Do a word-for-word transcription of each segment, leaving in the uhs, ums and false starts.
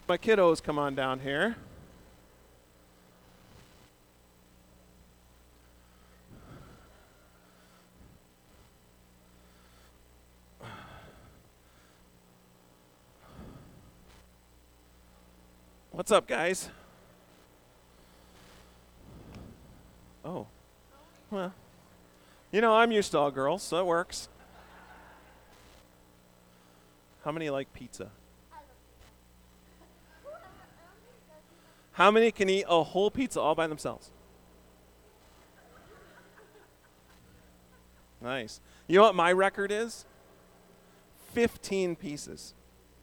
My kiddos, come on down here. What's up, guys? Oh. Well, you know, I'm used to all girls, so it works. How many like pizza? How many can eat a whole pizza all by themselves? Nice. You know what my record is? fifteen pieces.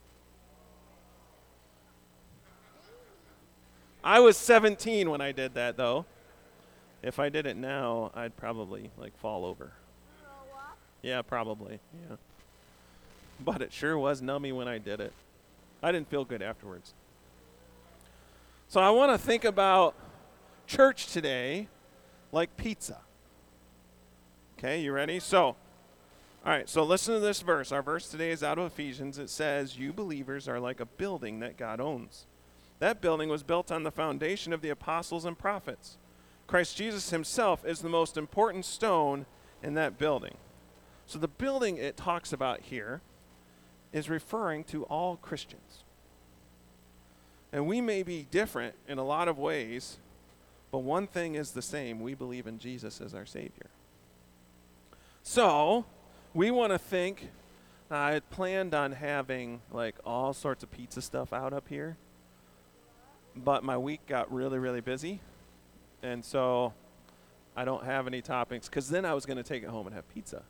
I was seventeen when I did that, though. If I did it now, I'd probably, like, fall over. Yeah, probably, yeah. But it sure was nummy when I did it. I didn't feel good afterwards. So I want to think about church today like pizza. Okay, you ready? So, all right, so listen to this verse. Our verse today is out of Ephesians. It says, "You believers are like a building that God owns. That building was built on the foundation of the apostles and prophets. Christ Jesus himself is the most important stone in that building." So the building it talks about here is referring to all Christians. And we may be different in a lot of ways, but one thing is the same. We believe in Jesus as our Savior. So we want to think, I had planned on having like all sorts of pizza stuff out up here, but my week got really, really busy, and so I don't have any toppings, because then I was going to take it home and have pizza.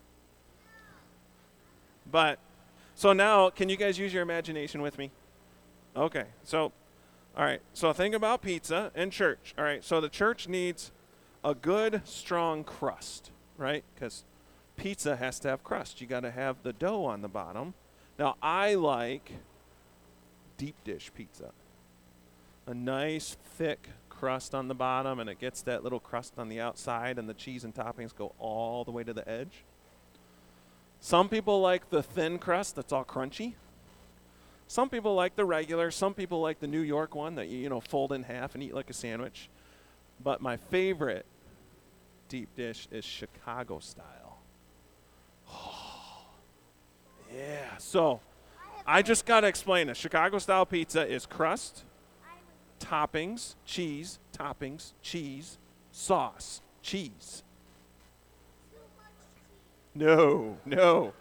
But, so now, can you guys use your imagination with me? Okay, so, all right, so think about pizza and church. All right, so the church needs a good, strong crust, right? Because pizza has to have crust. You got to have the dough on the bottom. Now, I like deep dish pizza. A nice, thick crust on the bottom, and it gets that little crust on the outside, and the cheese and toppings go all the way to the edge. Some people like the thin crust that's all crunchy. Some people like the regular. Some people like the New York one that you, you know, fold in half and eat like a sandwich. But my favorite deep dish is Chicago style. Oh, yeah. So I just got to explain it. Chicago style pizza is crust, toppings, cheese, toppings, cheese, sauce, cheese. No, no.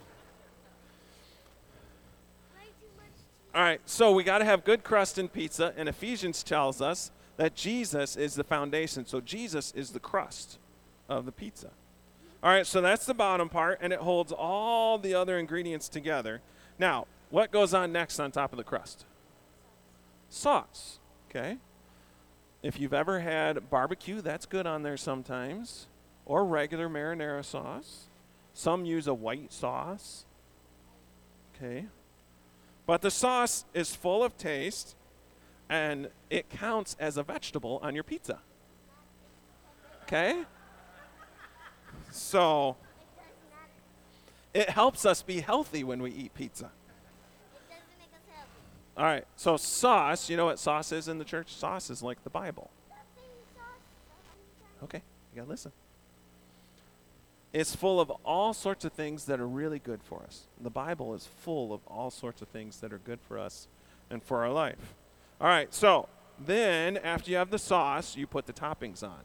All right, so we got to have good crust in pizza, and Ephesians tells us that Jesus is the foundation. So Jesus is the crust of the pizza. All right, so that's the bottom part, and it holds all the other ingredients together. Now, what goes on next on top of the crust? Sauce, okay? If you've ever had barbecue, that's good on there sometimes, or regular marinara sauce. Some use a white sauce, okay? But the sauce is full of taste, and it counts as a vegetable on your pizza, okay? So it helps us be healthy when we eat pizza. All right, so sauce, you know what sauce is in the church? Sauce is like the Bible. Okay, you got to listen. It's full of all sorts of things that are really good for us. The Bible is full of all sorts of things that are good for us and for our life. All right, so then after you have the sauce, you put the toppings on.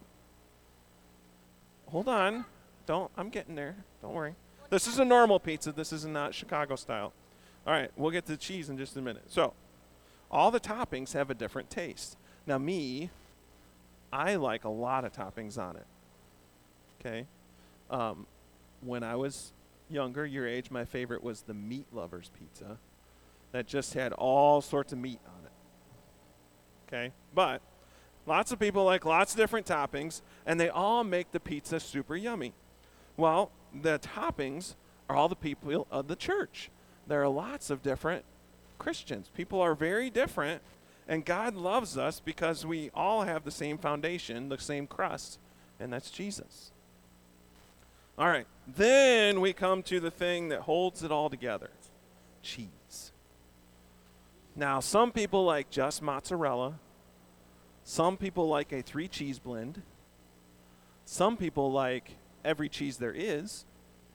Hold on. Don't, I'm getting there. Don't worry. This is a normal pizza. This is not Chicago style. All right, we'll get to the cheese in just a minute. So all the toppings have a different taste. Now me, I like a lot of toppings on it, okay? Um, when I was younger, your age, my favorite was the Meat Lovers pizza that just had all sorts of meat on it, okay? But lots of people like lots of different toppings, and they all make the pizza super yummy. Well, the toppings are all the people of the church. There are lots of different Christians. People are very different, and God loves us because we all have the same foundation, the same crust, and that's Jesus. All right, then we come to the thing that holds it all together, cheese. Now, some people like just mozzarella. Some people like a three cheese blend. Some people like every cheese there is.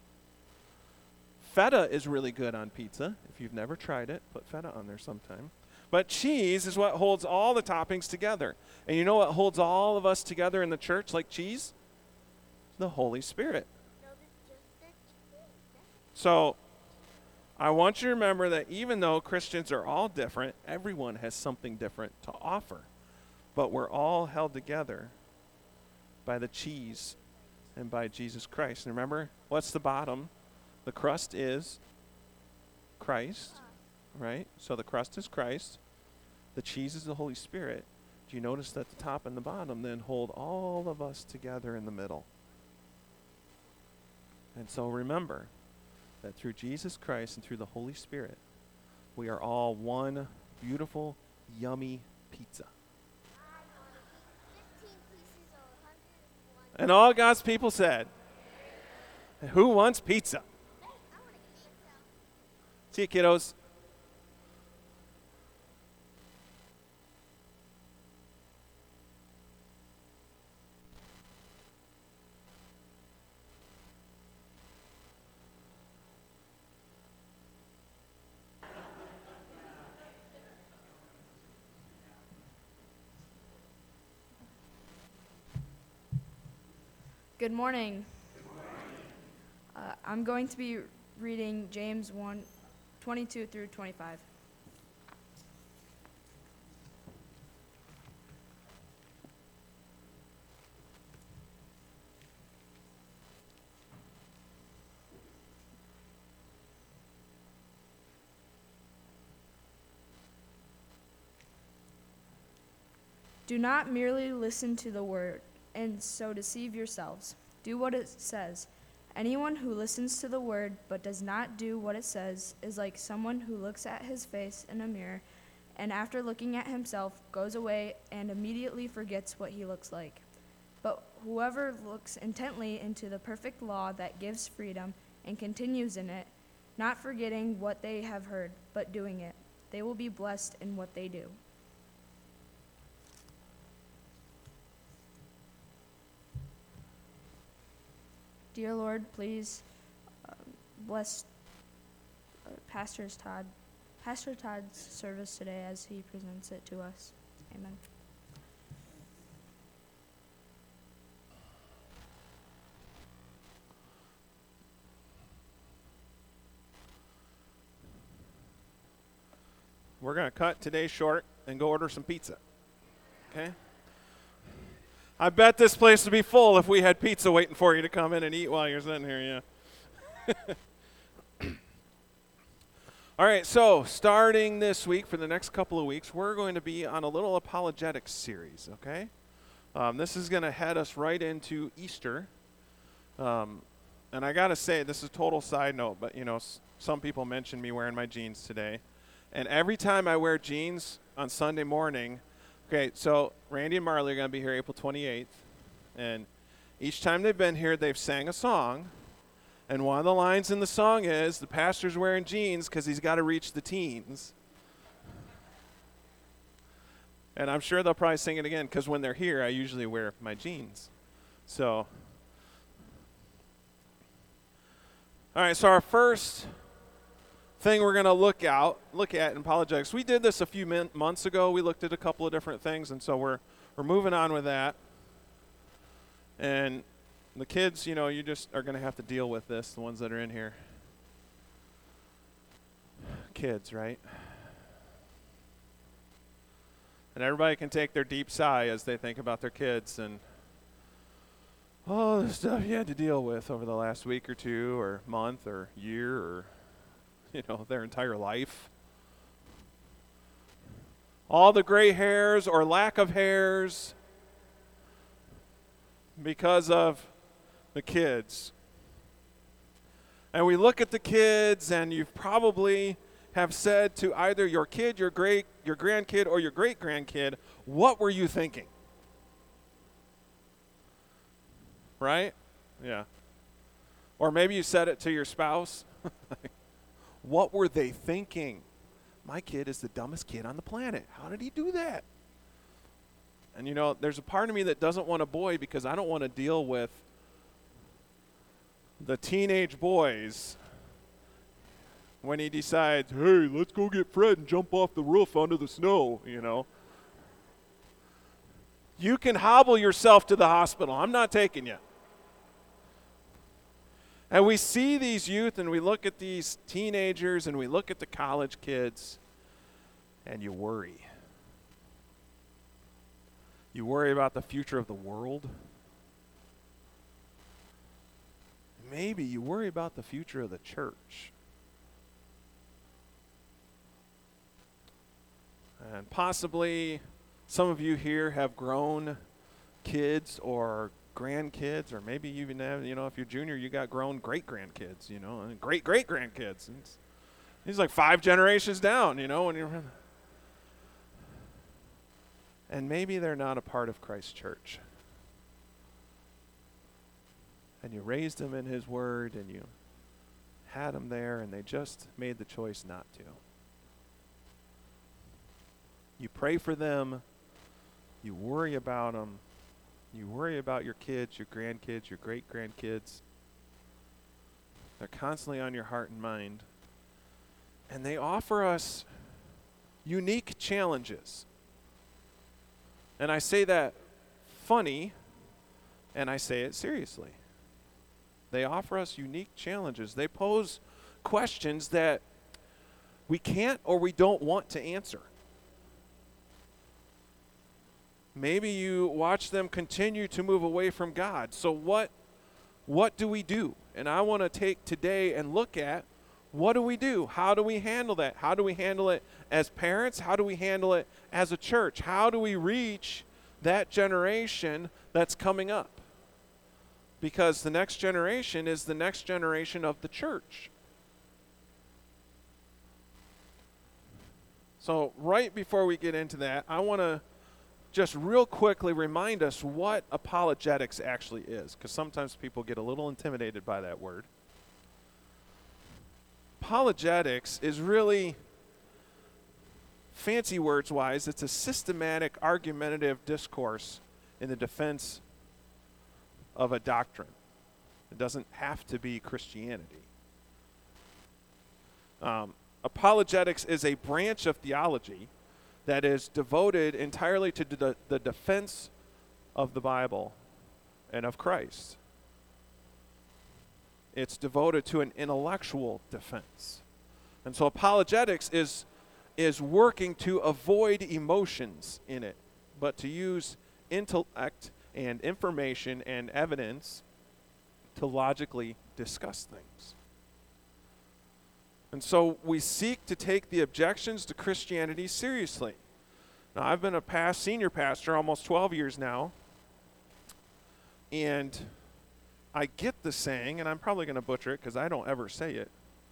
Feta is really good on pizza. If you've never tried it, put feta on there sometime. But cheese is what holds all the toppings together. And you know what holds all of us together in the church like cheese? The Holy Spirit. So I want you to remember that even though Christians are all different, everyone has something different to offer. But we're all held together by the cheese and by Jesus Christ. And remember, what's the bottom? The crust is Christ, right? So the crust is Christ. The cheese is the Holy Spirit. Do you notice that the top and the bottom then hold all of us together in the middle? And so remember that through Jesus Christ and through the Holy Spirit, we are all one beautiful, yummy pizza. And all God's people said, who wants pizza? See you, kiddos. Good morning. Uh, I'm going to be reading James one, twenty-two through twenty-five. Do not merely listen to the word and so deceive yourselves. Do what it says. Anyone who listens to the word but does not do what it says is like someone who looks at his face in a mirror and after looking at himself goes away and immediately forgets what he looks like. But whoever looks intently into the perfect law that gives freedom and continues in it, not forgetting what they have heard, but doing it, they will be blessed in what they do. Dear Lord, please uh, bless uh, Pastor's Todd, Pastor Todd's service today as he presents it to us. Amen. We're going to cut today short and go order some pizza. Okay? I bet this place would be full if we had pizza waiting for you to come in and eat while you're sitting here, yeah. All right, so starting this week, for the next couple of weeks, we're going to be on a little apologetics series, okay? Um, this is going to head us right into Easter. Um, and I got to say, this is a total side note, but, you know, s- some people mentioned me wearing my jeans today. And every time I wear jeans on Sunday morning, okay, so Randy and Marley are going to be here April twenty-eighth, and each time they've been here, they've sang a song, and one of the lines in the song is, the pastor's wearing jeans because he's got to reach the teens. And I'm sure they'll probably sing it again because when they're here, I usually wear my jeans. So, all right, so our first thing we're going to look out, look at in apologetics. We did this a few min- months ago. We looked at a couple of different things, and so we're we're moving on with that. And the kids, you know, you just are going to have to deal with this, the ones that are in here. Kids, right? And everybody can take their deep sigh as they think about their kids and all the stuff you had to deal with over the last week or two or month or year or you know, their entire life. All the gray hairs or lack of hairs because of the kids. And we look at the kids, and you probably have said to either your kid, your great, your grandkid, or your great-grandkid, what were you thinking? Right? Yeah. Or maybe you said it to your spouse. What were they thinking? my kid is the dumbest kid on the planet. How did he do that? And, you know, there's a part of me that doesn't want a boy because I don't want to deal with the teenage boys when he decides, hey, let's go get Fred and jump off the roof onto the snow, you know. You can hobble yourself to the hospital. I'm not taking you. And we see these youth and we look at these teenagers and we look at the college kids and you worry. You worry about the future of the world. Maybe you worry about the future of the church. And possibly some of you here have grown kids or grandkids, or maybe you even have, you know, if you're junior, you got grown great-grandkids, you know, and great-great-grandkids. He's like five generations down, you know, when you're... And maybe they're not a part of Christ's church. And you raised them in his word, and you had them there, and they just made the choice not to. You pray for them. You worry about them. You worry about your kids, your grandkids, your great-grandkids. They're constantly on your heart and mind. And they offer us unique challenges. And I say that funny, and I say it seriously. They offer us unique challenges. They pose questions that we can't or we don't want to answer. Maybe you watch them continue to move away from God. So what, what do we do? And I want to take today and look at what do we do? How do we handle that? How do we handle it as parents? How do we handle it as a church? How do we reach that generation that's coming up? Because the next generation is the next generation of the church. So right before we get into that, I want to just real quickly remind us what apologetics actually is, because sometimes people get a little intimidated by that word. Apologetics is really, fancy words wise, it's a systematic argumentative discourse in the defense of a doctrine. It doesn't have to be Christianity. Um, apologetics is a branch of theology that is devoted entirely to de- the defense of the Bible and of Christ. It's devoted to an intellectual defense. And so apologetics is, is working to avoid emotions in it, but to use intellect and information and evidence to logically discuss things. And so we seek to take the objections to Christianity seriously. Now, I've been a past senior pastor almost twelve years now, and I get the saying, and I'm probably going to butcher it because I don't ever say it,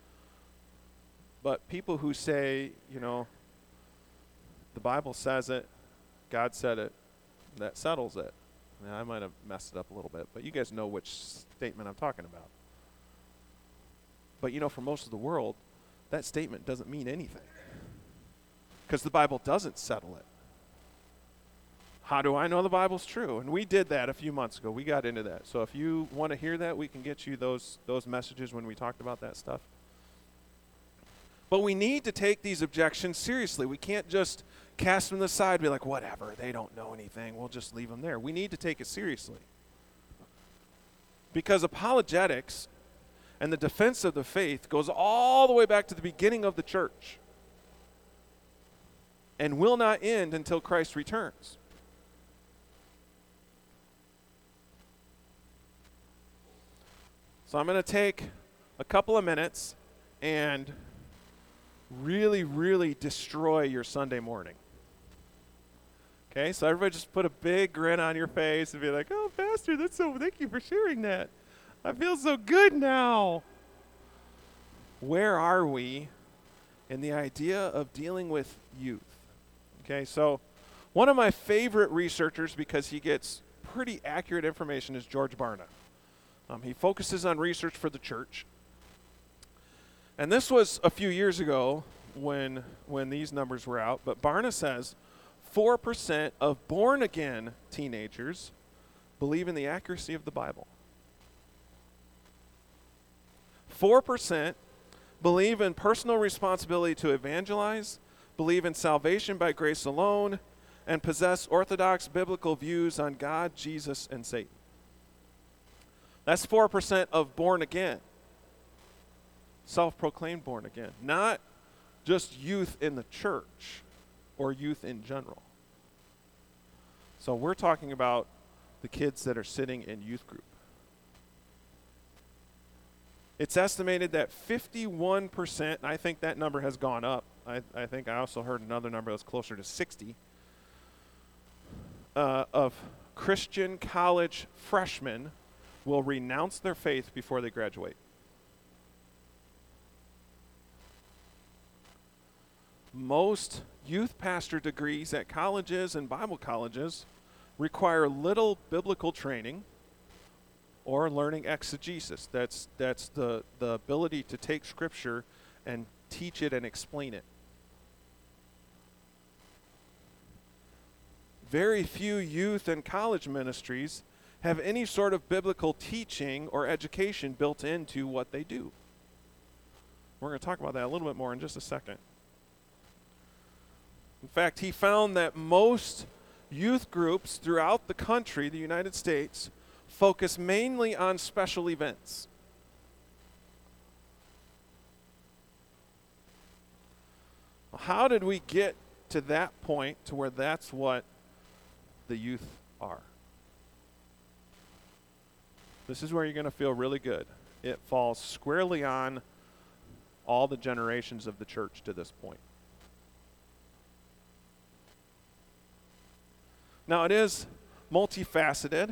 but people who say, you know, the Bible says it, God said it, that settles it. Now, I might have messed it up a little bit, but you guys know which statement I'm talking about. But, you know, for most of the world, that statement doesn't mean anything because the Bible doesn't settle it. How do I know the Bible's true? And we did that a few months ago. We got into that. So if you want to hear that, we can get you those those messages when we talked about that stuff. But we need to take these objections seriously. We can't just cast them aside and be like, whatever, they don't know anything. We'll just leave them there. We need to take it seriously. Because apologetics and the defense of the faith goes all the way back to the beginning of the church and will not end until Christ returns. So I'm going to take a couple of minutes and really, really destroy your Sunday morning. Okay, so everybody just put a big grin on your face and be like, oh, Pastor, that's so, thank you for sharing that. I feel so good now. Where are we in the idea of dealing with youth? Okay, so one of my favorite researchers, because he gets pretty accurate information, is George Barna. Um, he focuses on research for the church. And this was a few years ago. when when these numbers were out, but Barna says four percent of born-again teenagers believe in the accuracy of the Bible. four percent believe in personal responsibility to evangelize, believe in salvation by grace alone, and possess orthodox biblical views on God, Jesus, and Satan. That's four percent of born again, self-proclaimed born again, not just youth in the church or youth in general. So we're talking about the kids that are sitting in youth group. It's estimated that fifty-one percent, and I think that number has gone up. I, I think I also heard another number that's closer to sixty, uh, of Christian college freshmen will renounce their faith before they graduate. Most youth pastor degrees at colleges and Bible colleges require little biblical training or learning exegesis. That's that's the, the ability to take Scripture and teach it and explain it. Very few youth and college ministries have any sort of biblical teaching or education built into what they do. We're going to talk about that a little bit more in just a second. In fact, he found that most youth groups throughout the country, the United States, focus mainly on special events. How did we get to that point to where that's what the youth are? This is where you're going to feel really good. It falls squarely on all the generations of the church to this point. Now, it is multifaceted.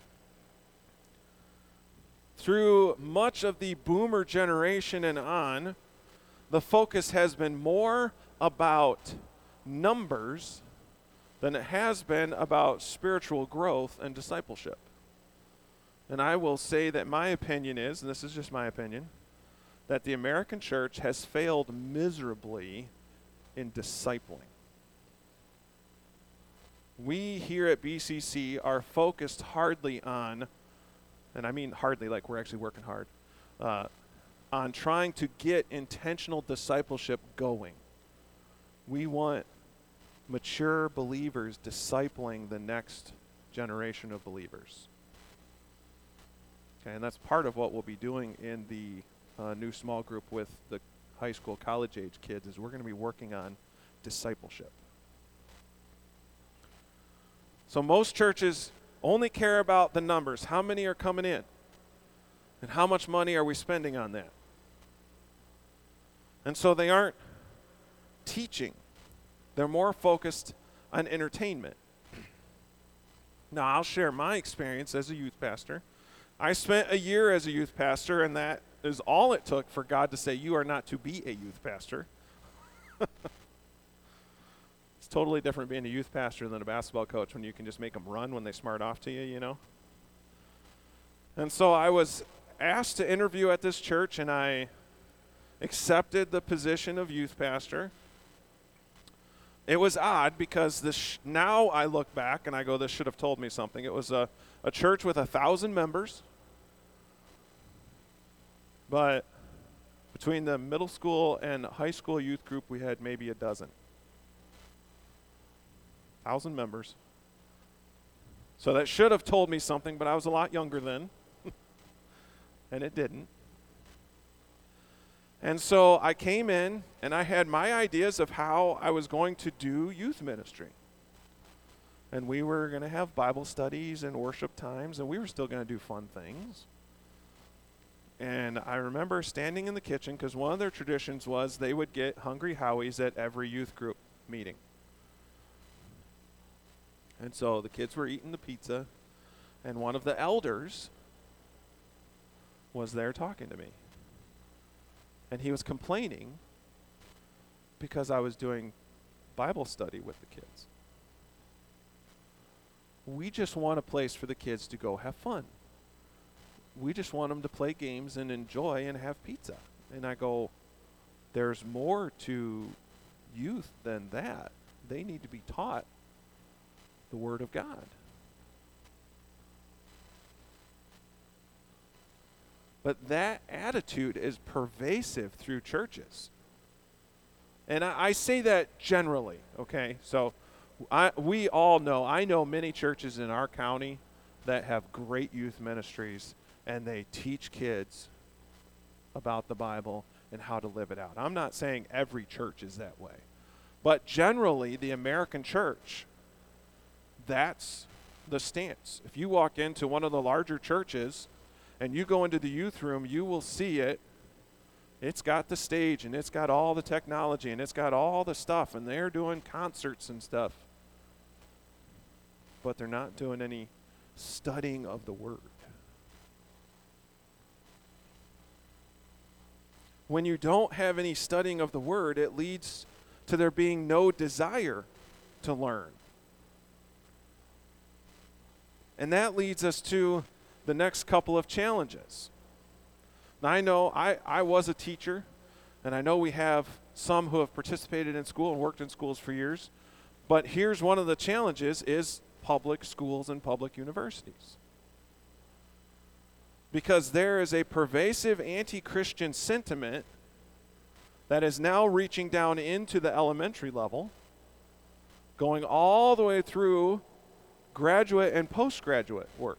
Through much of the boomer generation and on, the focus has been more about numbers than it has been about spiritual growth and discipleship. And I will say that my opinion is, and this is just my opinion, that the American church has failed miserably in discipling. We here at B C C are focused hardly on, and I mean hardly like we're actually working hard, uh, on trying to get intentional discipleship going. We want mature believers discipling the next generation of believers. Okay, and that's part of what we'll be doing in the uh, new small group with the high school, college age kids, is we're going to be working on discipleship. So most churches only care about the numbers. How many are coming in? And how much money are we spending on that? And so they aren't teaching. They're more focused on entertainment. Now, I'll share my experience as a youth pastor. I spent a year as a youth pastor, and that is all it took for God to say, you are not to be a youth pastor. It's totally different being a youth pastor than a basketball coach when you can just make them run when they smart off to you, you know. And so I was asked to interview at this church, and I accepted the position of youth pastor. It was odd because this sh- now I look back and I go, this should have told me something. It was a, a church with a thousand members, but between the middle school and high school youth group, we had maybe a dozen. Thousand members. So that should have told me something, but I was a lot younger then, and it didn't. And so I came in, and I had my ideas of how I was going to do youth ministry. And we were going to have Bible studies and worship times, and we were still going to do fun things. And I remember standing in the kitchen, because one of their traditions was they would get Hungry Howies at every youth group meeting. And so the kids were eating the pizza, and one of the elders was there talking to me. And he was complaining because I was doing Bible study with the kids. We just want a place for the kids to go have fun. We just want them to play games and enjoy and have pizza. And I go, there's more to youth than that. They need to be taught the Word of God. But that attitude is pervasive through churches. And I, I say that generally, okay? So I, we all know, I know many churches in our county that have great youth ministries, and they teach kids about the Bible and how to live it out. I'm not saying every church is that way. But generally, the American church, that's the stance. If you walk into one of the larger churches and you go into the youth room, you will see it. It's got the stage, and it's got all the technology, and it's got all the stuff, and they're doing concerts and stuff. But they're not doing any studying of the Word. When you don't have any studying of the Word, it leads to there being no desire to learn. And that leads us to the next couple of challenges. Now, I know I, I was a teacher, and I know we have some who have participated in school and worked in schools for years, but here's one of the challenges is public schools and public universities. Because there is a pervasive anti-Christian sentiment that is now reaching down into the elementary level, going all the way through graduate and postgraduate work.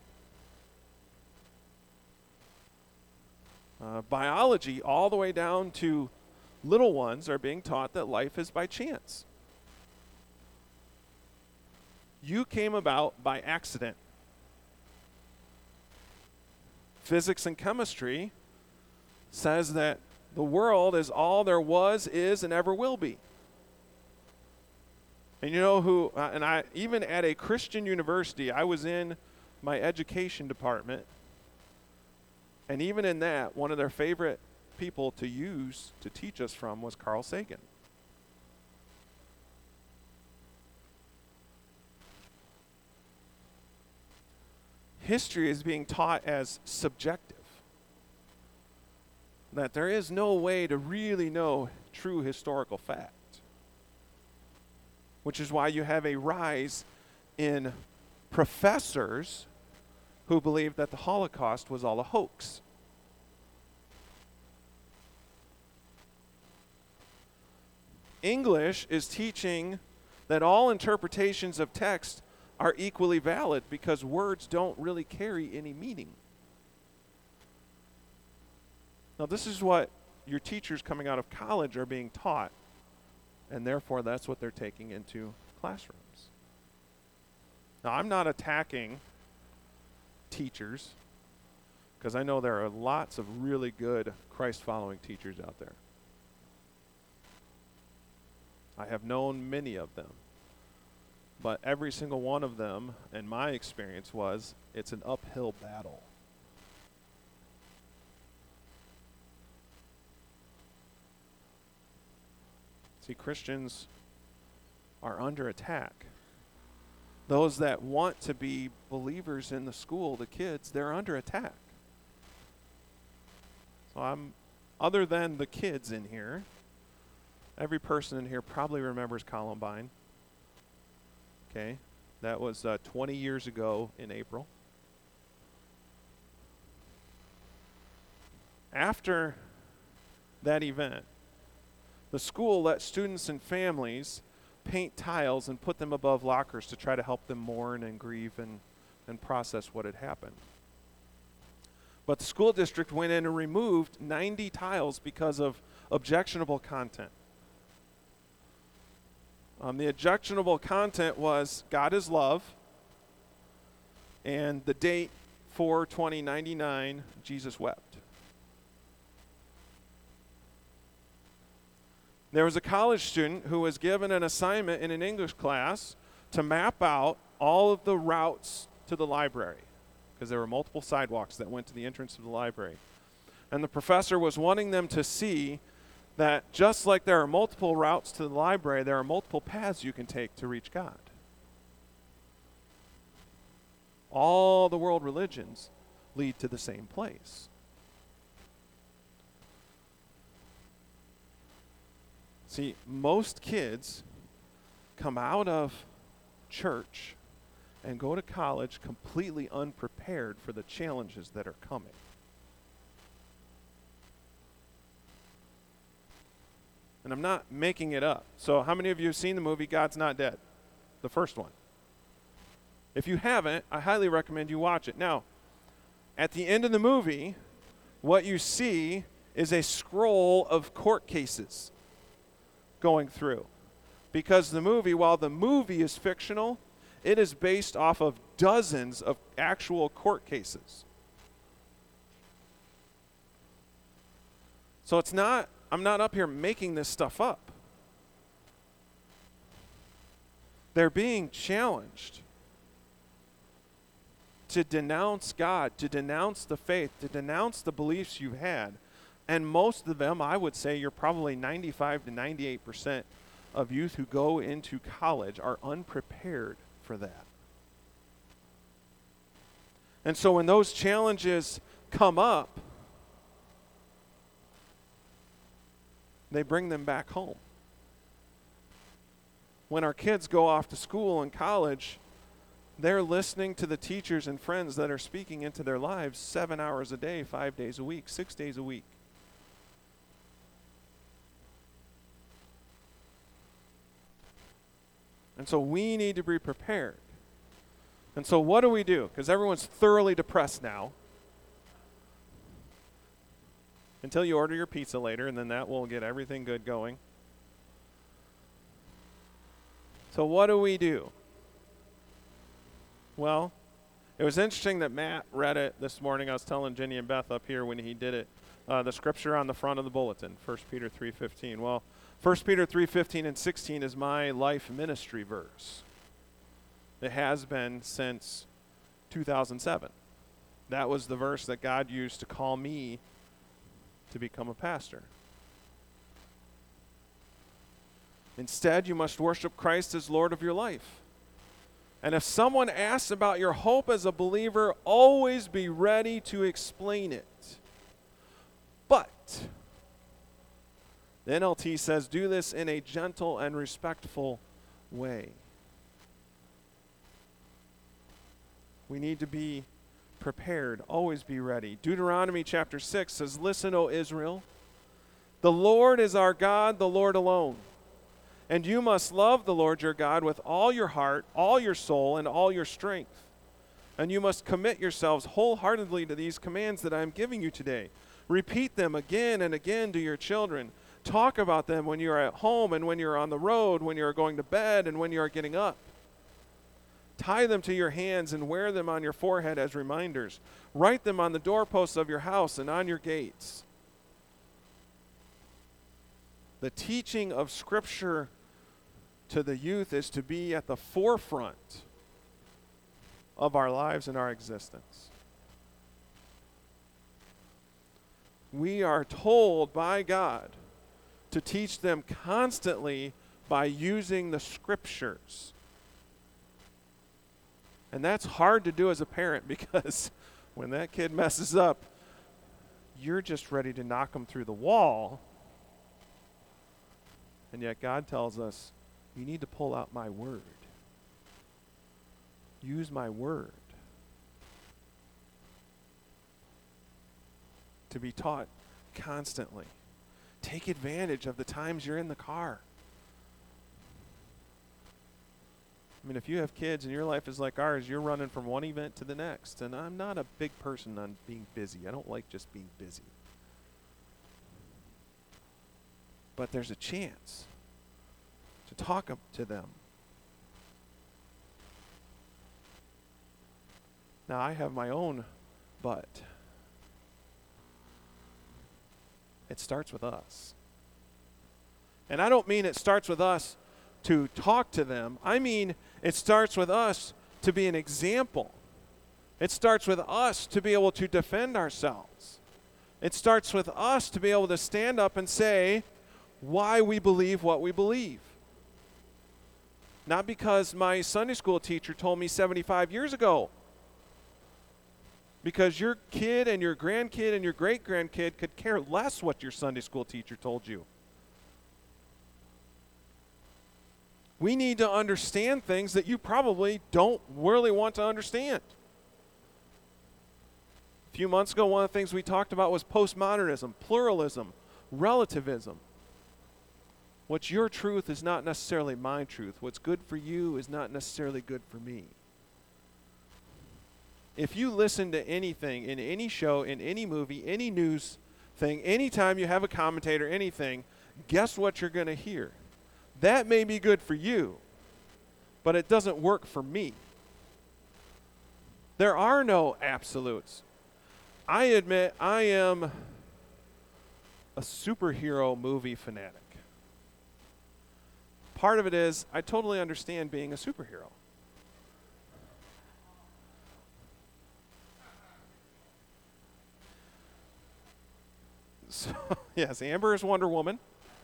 Uh, biology, all the way down to little ones, are being taught that life is by chance. You came about by accident. Physics and chemistry says that the world is all there was, is, and ever will be. And you know who, uh, and I, even at a Christian university, I was in my education department, and even in that, one of their favorite people to use to teach us from was Carl Sagan. History is being taught as subjective. That there is no way to really know true historical fact. Which is why you have a rise in professors who believe that the Holocaust was all a hoax. English is teaching that all interpretations of text are equally valid because words don't really carry any meaning. Now, this is what your teachers coming out of college are being taught, and therefore that's what they're taking into classrooms. Now, I'm not attacking teachers, because I know there are lots of really good Christ-following teachers out there. I have known many of them. But every single one of them, in my experience, was it's an uphill battle. See, Christians are under attack. Those that want to be believers in the school, the kids, they're under attack. So I'm, other than the kids in here, every person in here probably remembers Columbine. Okay, that was uh, twenty years ago in April. After that event, the school let students and families paint tiles and put them above lockers to try to help them mourn and grieve and, and process what had happened. But the school district went in and removed ninety tiles because of objectionable content. Um, the objectionable content was God is love, and the date four twenty ninety-nine, Jesus wept. There was a college student who was given an assignment in an English class to map out all of the routes to the library, because there were multiple sidewalks that went to the entrance of the library. And the professor was wanting them to see that just like there are multiple routes to the library, there are multiple paths you can take to reach God. All the world religions lead to the same place. See, most kids come out of church and go to college completely unprepared for the challenges that are coming. And I'm not making it up. So how many of you have seen the movie God's Not Dead? The first one. If you haven't, I highly recommend you watch it. Now, at the end of the movie, what you see is a scroll of court cases going through. Because the movie, while the movie is fictional, it is based off of dozens of actual court cases. So it's not, I'm not up here making this stuff up. They're being challenged to denounce God, to denounce the faith, to denounce the beliefs you've had. And most of them, I would say, you're probably ninety-five to ninety-eight percent of youth who go into college are unprepared for that. And so when those challenges come up, they bring them back home. When our kids go off to school and college, they're listening to the teachers and friends that are speaking into their lives seven hours a day, five days a week, six days a week. And so we need to be prepared. And so what do we do? Because everyone's thoroughly depressed now. Until you order your pizza later, and then that will get everything good going. So what do we do? Well, it was interesting that Matt read it this morning. I was telling Jenny and Beth up here when he did it. Uh, the scripture on the front of the bulletin, First Peter three fifteen. Well, First Peter three fifteen and sixteen is my life ministry verse. It has been since two thousand seven. That was the verse that God used to call me to become a pastor. Instead, you must worship Christ as Lord of your life. And if someone asks about your hope as a believer, always be ready to explain it. But the N L T says, do this in a gentle and respectful way. We need to be prepared, always be ready. Deuteronomy chapter six says, listen, O Israel, the Lord is our God, the Lord alone. And you must love the Lord your God with all your heart, all your soul, and all your strength. And you must commit yourselves wholeheartedly to these commands that I am giving you today. Repeat them again and again to your children. Talk about them when you're at home and when you're on the road, when you're going to bed and when you are getting up. Tie them to your hands and wear them on your forehead as reminders. Write them on the doorposts of your house and on your gates. The teaching of Scripture to the youth is to be at the forefront of our lives and our existence. We are told by God to teach them constantly by using the Scriptures. And that's hard to do as a parent because when that kid messes up, you're just ready to knock them through the wall. And yet God tells us, you need to pull out my word. Use my word to be taught constantly. Take advantage of the times you're in the car. I mean, if you have kids and your life is like ours, you're running from one event to the next. And I'm not a big person on being busy. I don't like just being busy. But there's a chance to talk to them. Now, I have my own but. It starts with us. And I don't mean it starts with us to talk to them. I mean it starts with us to be an example. It starts with us to be able to defend ourselves. It starts with us to be able to stand up and say why we believe what we believe. Not because my Sunday school teacher told me seventy-five years ago. Because your kid and your grandkid and your great-grandkid could care less what your Sunday school teacher told you. We need to understand things that you probably don't really want to understand. A few months ago, one of the things we talked about was postmodernism, pluralism, relativism. What's your truth is not necessarily my truth. What's good for you is not necessarily good for me. If you listen to anything in any show, in any movie, any news thing, anytime you have a commentator, anything, guess what you're going to hear? That may be good for you, but it doesn't work for me. There are no absolutes. I admit I am a superhero movie fanatic. Part of it is I totally understand being a superhero. So, yes, Amber is Wonder Woman.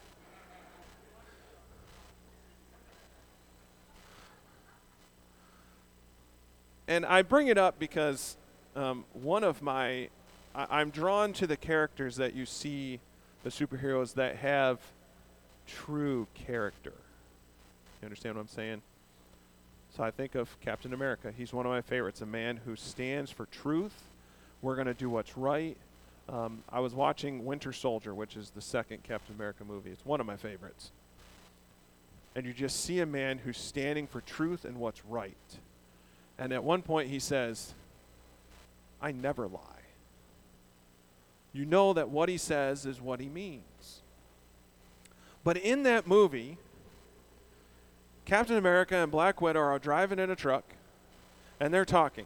And I bring it up because um, one of my, I, I'm drawn to the characters that you see, the superheroes that have true character. You understand what I'm saying? So I think of Captain America. He's one of my favorites, a man who stands for truth. We're going to do what's right. Um, I was watching Winter Soldier, which is the second Captain America movie. It's one of my favorites. And you just see a man who's standing for truth and what's right. And at one point he says, I never lie. You know that what he says is what he means. But in that movie, Captain America and Black Widow are driving in a truck, and they're talking.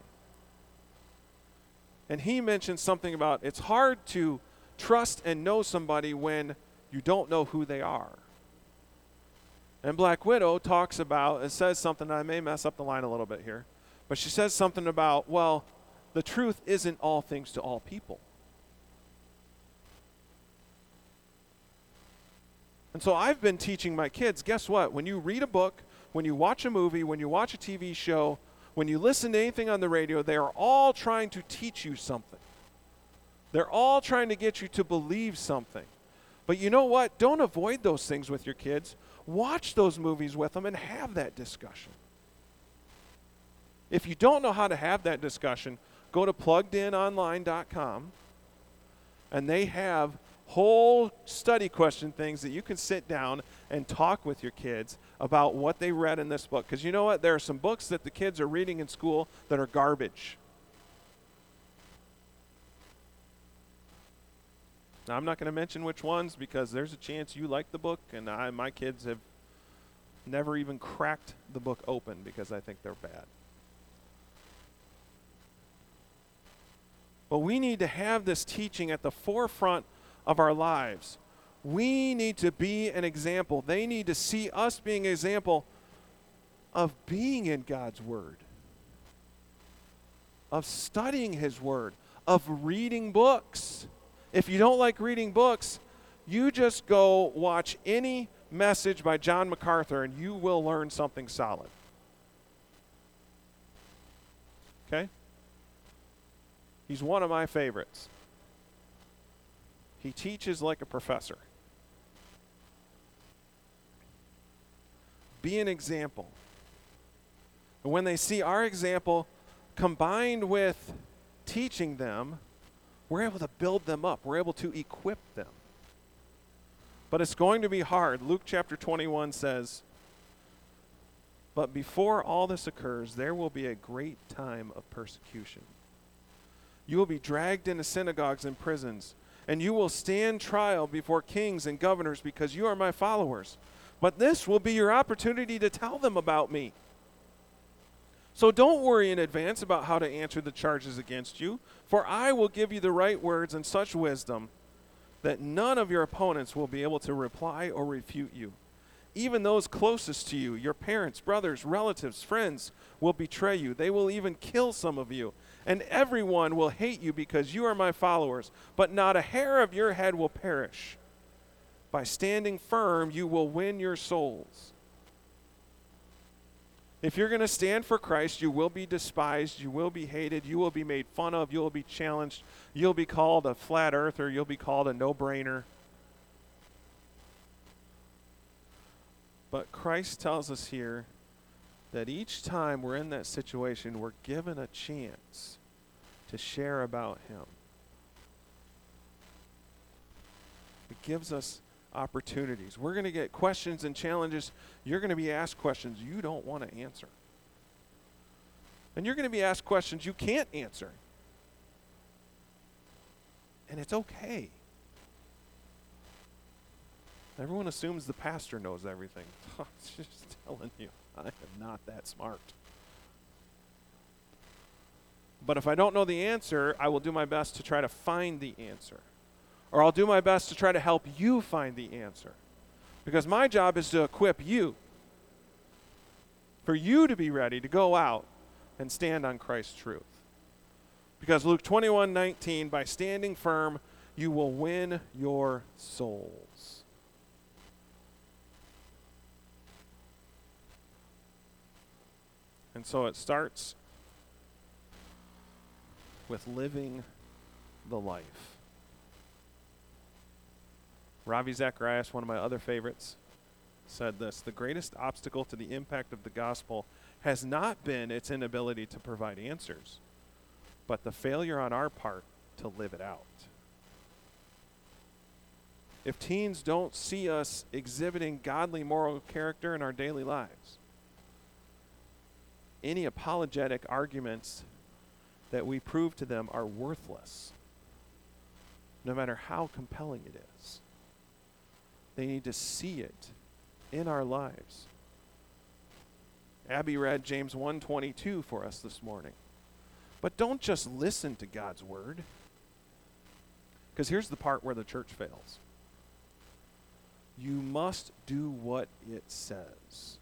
And he mentions something about it's hard to trust and know somebody when you don't know who they are. And Black Widow talks about, it says something, I may mess up the line a little bit here, but she says something about, well, the truth isn't all things to all people. And so I've been teaching my kids, guess what? When you read a book, when you watch a movie, when you watch a T V show, when you listen to anything on the radio, they are all trying to teach you something. They're all trying to get you to believe something. But you know what? Don't avoid those things with your kids. Watch those movies with them and have that discussion. If you don't know how to have that discussion, go to plugged in online dot com, and they have whole study question things that you can sit down and talk with your kids about what they read in this book. Because you know what? There are some books that the kids are reading in school that are garbage. Now, I'm not going to mention which ones because there's a chance you like the book, and I, my kids have never even cracked the book open because I think they're bad. But we need to have this teaching at the forefront of our lives. We need to be an example. They need to see us being an example of being in God's Word, of studying His Word, of reading books. If you don't like reading books, you just go watch any message by John MacArthur and you will learn something solid. Okay? He's one of my favorites. He teaches like a professor. Be an example. And when they see our example combined with teaching them, we're able to build them up. We're able to equip them. But it's going to be hard. Luke chapter twenty-one says, but before all this occurs, there will be a great time of persecution. You will be dragged into synagogues and prisons, and you will stand trial before kings and governors because you are my followers. But this will be your opportunity to tell them about me. So don't worry in advance about how to answer the charges against you, for I will give you the right words and such wisdom that none of your opponents will be able to reply or refute you. Even those closest to you, your parents, brothers, relatives, friends, will betray you. They will even kill some of you. And everyone will hate you because you are my followers. But not a hair of your head will perish. By standing firm, you will win your souls. If you're going to stand for Christ, you will be despised, you will be hated, you will be made fun of, you will be challenged, you'll be called a flat earther, you'll be called a no-brainer. But Christ tells us here that each time we're in that situation, we're given a chance to share about him. It gives us opportunities. We're going to get questions and challenges. You're going to be asked questions you don't want to answer. And you're going to be asked questions you can't answer. And it's okay. Everyone assumes the pastor knows everything. I'm just telling you, I am not that smart. But if I don't know the answer, I will do my best to try to find the answer. Or I'll do my best to try to help you find the answer. Because my job is to equip you. For you to be ready to go out and stand on Christ's truth. Because Luke twenty-one nineteen, by standing firm, you will win your souls. And so it starts with living the life. Ravi Zacharias, one of my other favorites, said this: the greatest obstacle to the impact of the gospel has not been its inability to provide answers, but the failure on our part to live it out. If teens don't see us exhibiting godly moral character in our daily lives, any apologetic arguments that we prove to them are worthless, no matter how compelling it is. They need to see it in our lives. Abby read James one twenty-two for us this morning. But don't just listen to God's word. Because here's the part where the church fails. You must do what it says.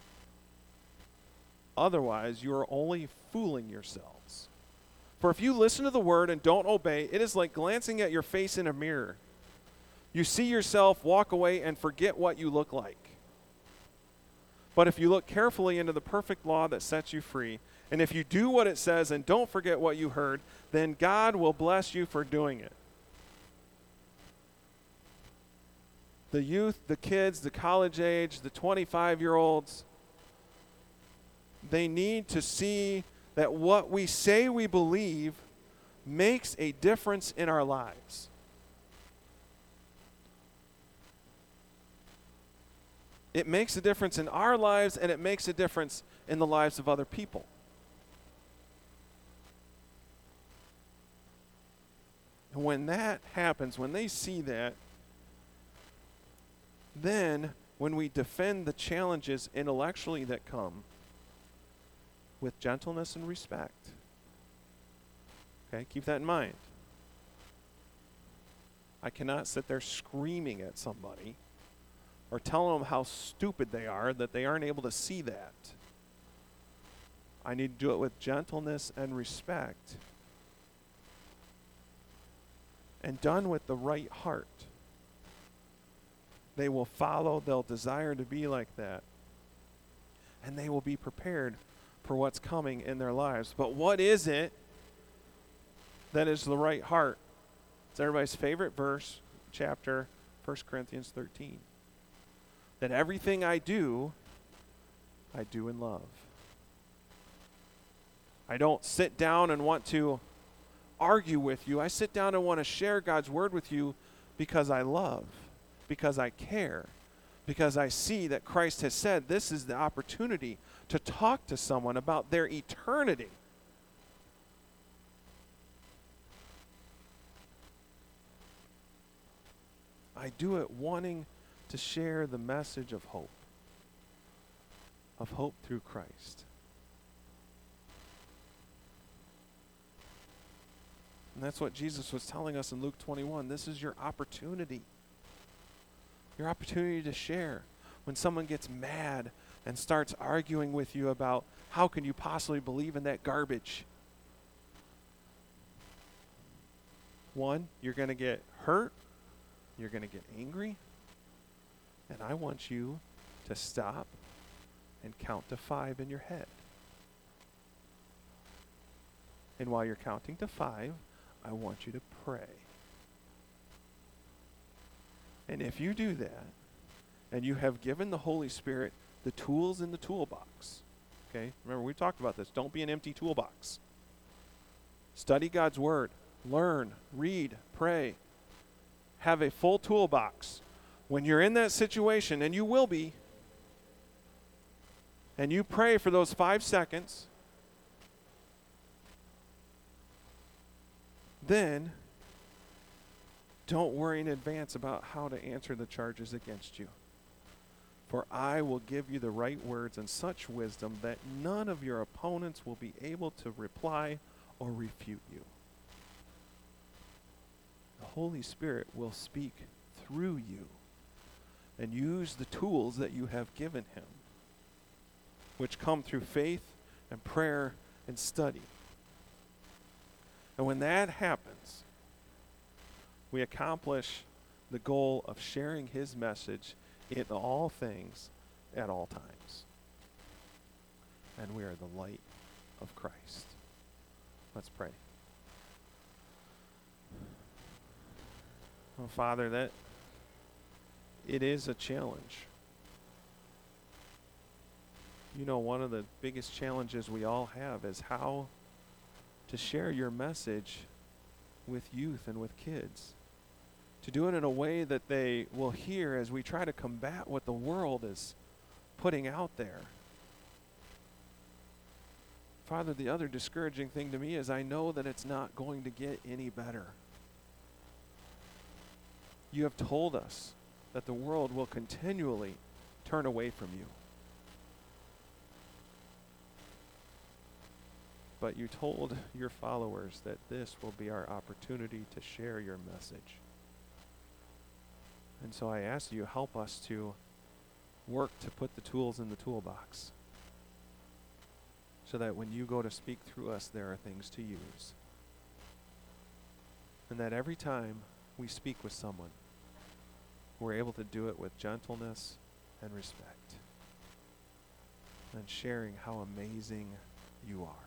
Otherwise, you are only fooling yourselves. For if you listen to the word and don't obey, it is like glancing at your face in a mirror. You see yourself, walk away, and forget what you look like. But if you look carefully into the perfect law that sets you free, and if you do what it says and don't forget what you heard, then God will bless you for doing it. The youth, the kids, the college age, the twenty-five-year-olds, they need to see that what we say we believe makes a difference in our lives. It makes a difference in our lives, and it makes a difference in the lives of other people. And when that happens, when they see that, then when we defend the challenges intellectually that come, with gentleness and respect. Okay, keep that in mind. I cannot sit there screaming at somebody or telling them how stupid they are that they aren't able to see that. I need to do it with gentleness and respect. And done with the right heart. They will follow, they'll desire to be like that. And they will be prepared for what's coming in their lives. But what is it that is the right heart? It's everybody's favorite verse, chapter, First Corinthians thirteen. That everything I do, I do in love. I don't sit down and want to argue with you. I sit down and want to share God's word with you because I love, because I care, because I see that Christ has said this is the opportunity to talk to someone about their eternity. I do it wanting to share the message of hope, of hope through Christ. And that's what Jesus was telling us in Luke twenty-one. This is your opportunity. Your opportunity to share. When someone gets mad and starts arguing with you about how can you possibly believe in that garbage? One, you're going to get hurt. You're going to get angry. And I want you to stop and count to five in your head. And while you're counting to five, I want you to pray. And if you do that, And you have given the Holy Spirit the tools in the toolbox. Okay? Remember, we talked about this. Don't be an empty toolbox. Study God's Word. Learn, read, pray. Have a full toolbox. When you're in that situation, and you will be, and you pray for those five seconds, then don't worry in advance about how to answer the charges against you. For I will give you the right words and such wisdom that none of your opponents will be able to reply or refute you. The Holy Spirit will speak through you and use the tools that you have given him, which come through faith and prayer and study. And when that happens, we accomplish the goal of sharing his message in all things at all times. And we are the light of Christ. Let's pray. Oh, Father, that it is a challenge. You know, one of the biggest challenges we all have is how to share your message with youth and with kids. To do it in a way that they will hear as we try to combat what the world is putting out there. Father, the other discouraging thing to me is I know that it's not going to get any better. You have told us that the world will continually turn away from you. But you told your followers that this will be our opportunity to share your message. And so I ask you, help us to work to put the tools in the toolbox so that when you go to speak through us, there are things to use. And that every time we speak with someone, we're able to do it with gentleness and respect and sharing how amazing you are.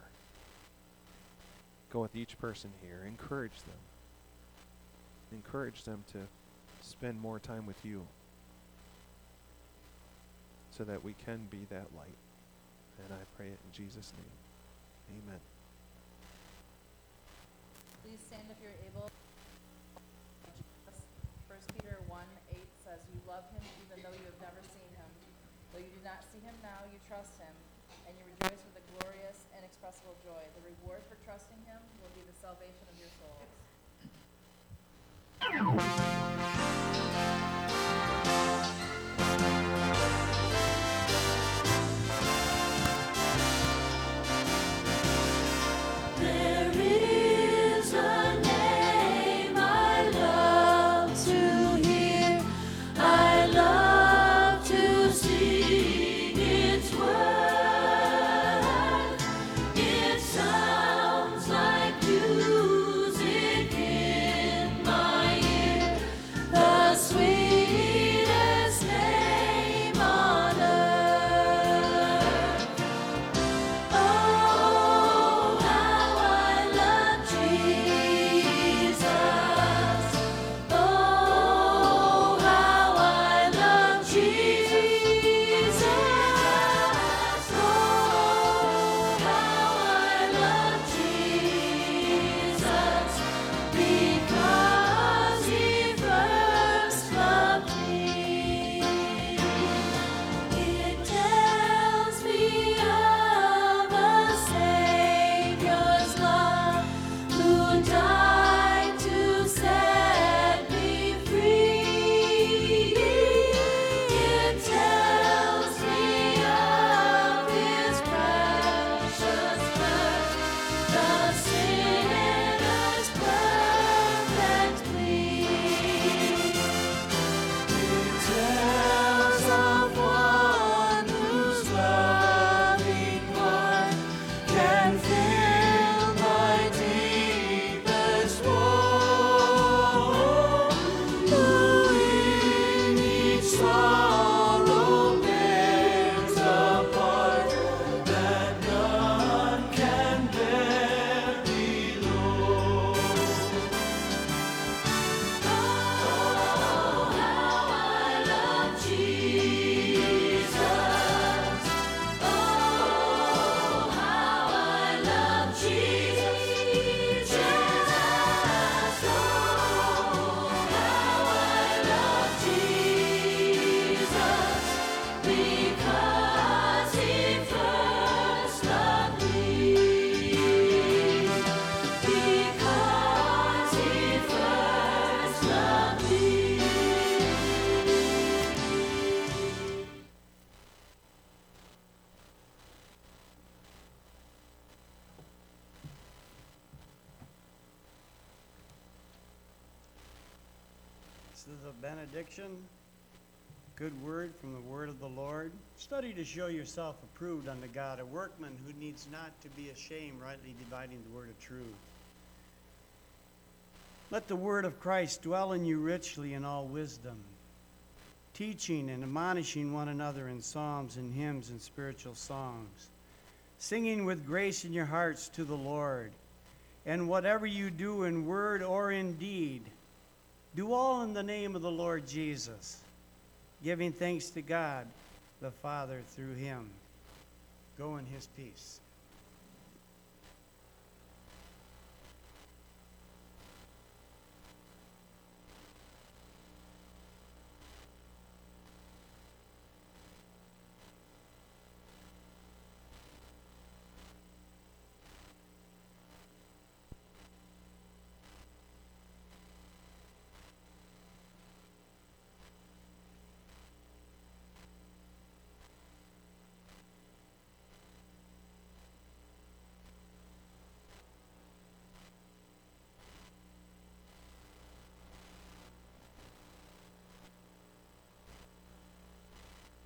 Go with each person here. Encourage them. Encourage them to spend more time with you so that we can be that light. And I pray it in Jesus' name. Amen. Please stand if you're able. First Peter one eight says, "You love him even though you have never seen him. Though you do not see him now, you trust him, and you rejoice with a glorious, inexpressible joy. The reward for trusting him will be the salvation of your souls." There is a name I love to hear. I love to sing its word. It sounds like music in my ear. This is a benediction, good word from the word of the Lord. Study to show yourself approved unto God, a workman who needs not to be ashamed, rightly dividing the word of truth. Let the word of Christ dwell in you richly in all wisdom, teaching and admonishing one another in psalms and hymns and spiritual songs, singing with grace in your hearts to the Lord. And whatever you do in word or in deed, do all in the name of the Lord Jesus, giving thanks to God the Father through him. Go in his peace.